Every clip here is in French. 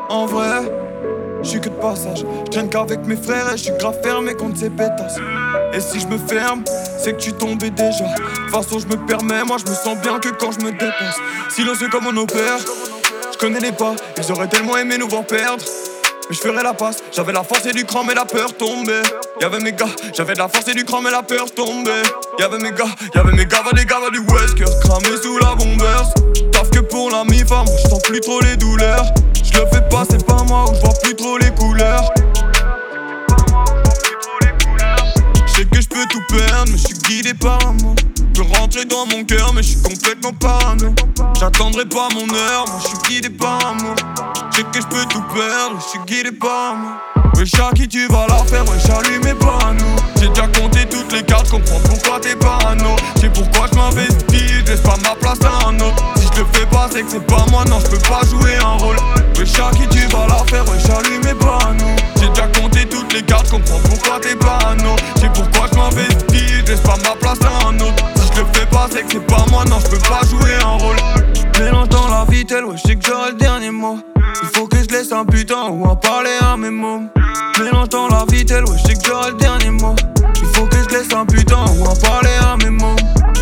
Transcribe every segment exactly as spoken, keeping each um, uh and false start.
En vrai, je suis que de passage. Je traîne qu'avec mes frères et je suis grave fermé contre ces pétasses. Et si je me ferme, c'est que tu tombais déjà. De toute façon je me permets, moi je me sens bien que quand je me dépense. Silencieux comme on opère, je connais les pas. Ils auraient tellement aimé nous voir perdre, mais je ferais la passe. J'avais la force et du cran mais la peur tombait. Y'avait mes gars, j'avais de la force et du cran mais la peur tombait. Y'avait mes gars, y'avait mes gars, des gars du West Coast cramés sous la bombeuse. Taf que pour la mi-femme, moi j'sens plus trop les douleurs. Je le fais pas, c'est pas moi, où je vois plus trop les couleurs. Je sais que je peux tout perdre, mais je suis guidé par amour. Je peux rentrer dans mon cœur, mais je suis complètement parano. J'attendrai pas mon heure, moi je suis guidé par amour. Je sais que je peux tout perdre, je suis guidé par amour. Wesh à qui tu vas la faire, wesh allume mes panneaux. J'ai déjà compté toutes les cartes, comprends pourquoi t'es parano. C'est pourquoi je m'investis, je laisse pas ma place à un autre. Si je le fais pas c'est que c'est pas moi, non je peux pas jouer un rôle. Wesh à qui tu vas la faire, wesh allume mes panneaux. J'ai déjà compté toutes les cartes, comprends pourquoi t'es parano. C'est pourquoi je m'investis, je laisse pas ma place à un autre. Si je le fais pas c'est que c'est pas moi, non je peux pas jouer un rôle. Mélange dans la vitelle, ouais je sais que j'aurai le dernier mot. Il faut que je laisse un putain ou en parler à mes mômes. Mélange dans la vitelle, ouais je sais que j'aurai le dernier mot. Il faut que je laisse un putain ou en parler à mes mômes.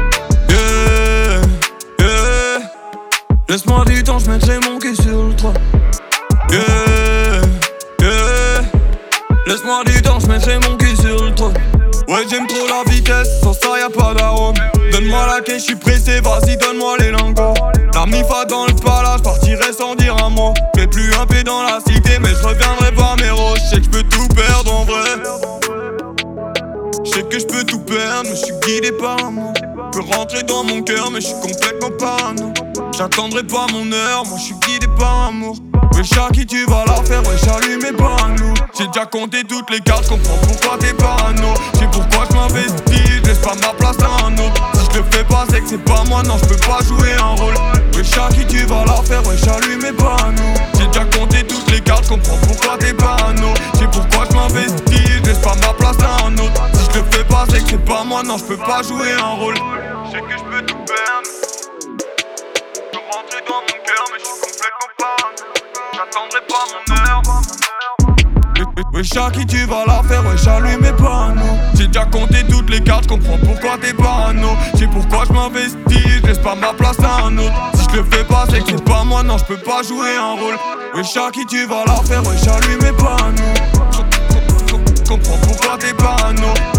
Yeah, yeah. Laisse-moi du temps, je mettrai mon cul sur le toit. Yeah, yeah. Laisse-moi du temps, je mettrai mon cul sur le toit. Ouais j'aime trop la vitesse, sans ça y'a pas d'arôme. Donne-moi la caisse, j'suis pressé, vas-y donne-moi les lingots. La mifa dans le palace, j'partirai sans dire un mot. Fais plus un peu dans la cité, mais je reviendrai pas mes roses. J'sais que j'peux tout perdre en vrai. J'sais que j'peux tout perdre, mais j'suis guidé par amour. Peux rentrer dans mon cœur, mais j'suis complètement parano. J'attendrai pas mon heure, moi j'suis guidé par amour. Wesh à qui tu vas la faire, wesh allume mes panneaux. J'ai déjà compté toutes les cartes, comprends pourquoi t'es parano. C'est pourquoi je m'investis, je laisse pas ma place à un autre. Si je le fais pas c'est que c'est pas moi, non je peux pas jouer un rôle. Wesh à qui tu vas la faire, wesh allume mes panneaux. J'ai déjà compté toutes les cartes, comprends pourquoi t'es parano. C'est pourquoi je m'investis, je laisse pas ma place à un autre. Si je le fais pas c'est que c'est pas moi, non je peux pas jouer un rôle. Je sais que je peux tout perdre, je peux rentrer dans mon cœur mais je suis complètement parano. J'attendrai pas mon heure. Wesh à qui tu vas la faire, wesh allume mes panneaux. J'ai déjà compté toutes les cartes, comprends pourquoi t'es parano. C'est pourquoi je m'investis, je laisse pas ma place à un autre. Si je le fais pas c'est que c'est pas moi, non je peux pas jouer un rôle. Wesh à qui tu vas la faire, wesh allume mes panneaux. Comprends pourquoi t'es parano.